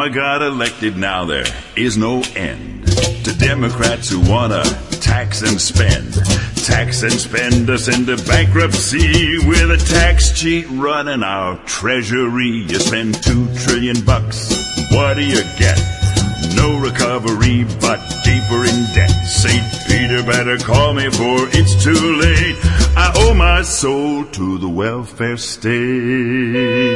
Obama got elected, now there is no end to Democrats who wanna tax and spend. Tax and spend us into bankruptcy with a tax cheat running our treasury. You spend $2 trillion, what do you get? No recovery, but deeper in debt. St. Peter better call me, for it's too late. I owe my soul to the welfare state.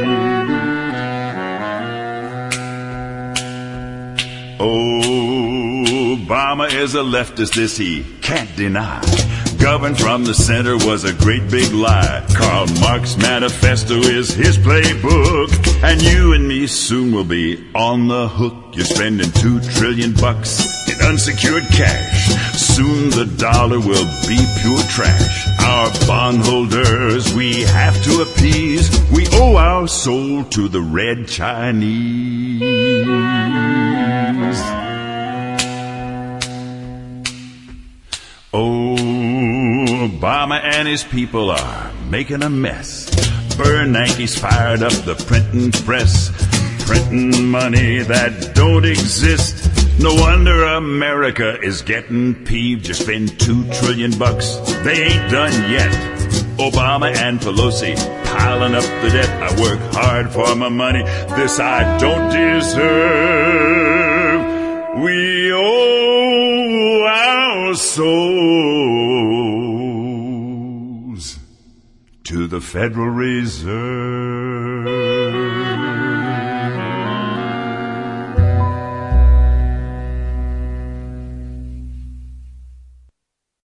Obama is a leftist, this he can't deny. Governed from the center was a great big lie. Karl Marx manifesto is his playbook, and you and me soon will be on the hook. You're spending $2 trillion in unsecured cash. Soon the dollar will be pure trash. Our bondholders we have to appease. We owe our soul to the red Chinese. Obama and his people are making a mess. Bernanke's fired up the printing press, printing money that don't exist. No wonder America is getting peeved. You spend $2 trillion, they ain't done yet. Obama and Pelosi piling up the debt. I work hard for my money, this I don't deserve. We owe our souls to the Federal Reserve.